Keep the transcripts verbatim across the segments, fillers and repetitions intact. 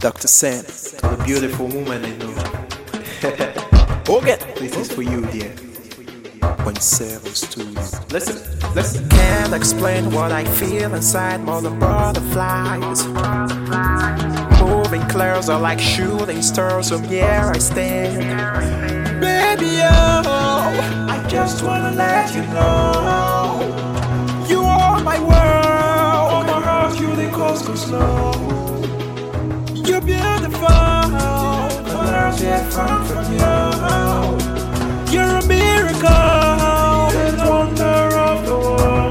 doctor Sen, to the beautiful woman I know. Okay, this is for you, dear. Point Zero Studio. Listen, listen. Can't explain what I feel inside more than butterflies. Moving clouds are like shooting stars from here I stand. Baby, oh, I just wanna let you know you are my world. My heart, you the coast goes slow. You're beautiful, the world's yet far from you. You're a miracle, the wonder of the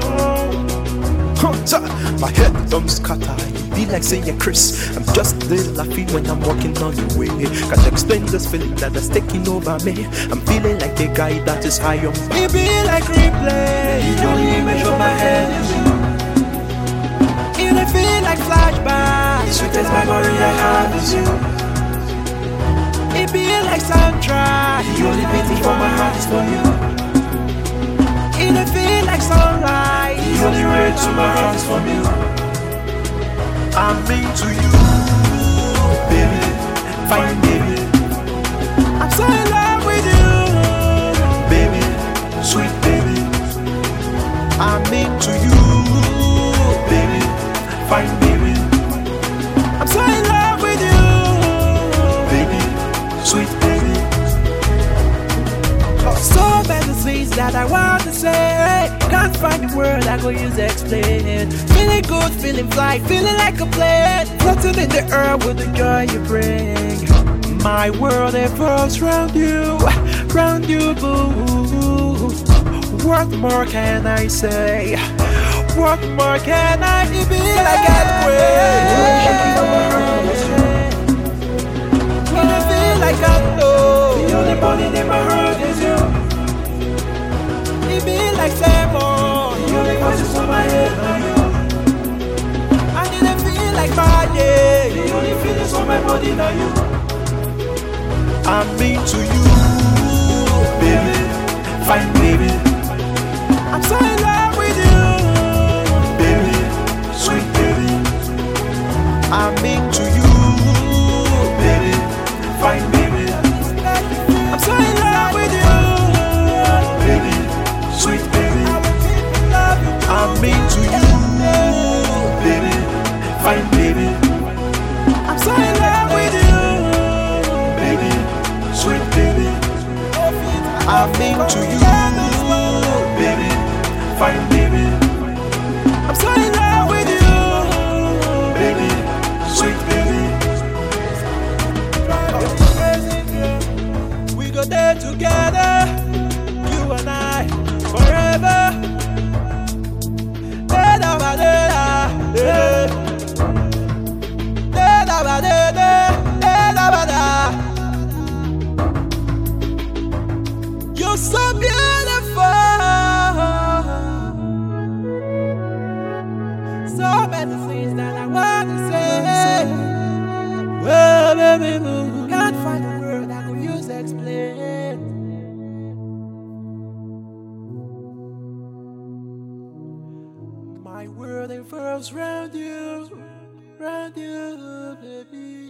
world. My head don't scatter, it be like saying Chris. I'm just a little laughing when I'm walking on the way. Can't explain this feeling that is taking over me. I'm feeling like a guy that is high on me. It be like replay, the only image of my head is you. It feel like flashback, sweet as memory I have is you. It be like soundtrack, the only beating for my heart is for you. It feel like sunlight, the only way to my heart is from you. I'm into you, baby, fine baby. I'm so in love with you, baby, sweet baby. I'm into you, baby, fine baby. I'm so in love with you, baby, sweet baby. So many things that I want to say, can't find the word I go use to explain. Feeling good, feeling fly, feeling like a plane, floating in the air with the joy you bring. My world evolves round you, round you, boo. What more can I say? What more can I be? I get away. When I feel like I know the only body in my heart is you. It be like Samo, the only voices on my head are you. I didn't feel like body, the only feelings on my body are you. I'm into you, baby, fine baby. I'm so in love with you, baby, sweet baby. I'm into you, baby, fine baby. I'm so in love with you, baby, sweet baby. I'm into you, baby, fine baby. I'm so in love with you, baby, sweet baby. I'm into you, baby, fine baby. I'm so in love with you, baby, sweet baby. We go there together, you and I, forever. Da da ba da da, da da ba da da, da da ba da. You're so beautiful. So many things that I want to say. Well, baby, boo, can't find a word I could use to explain. My world revolves round you, round you, baby.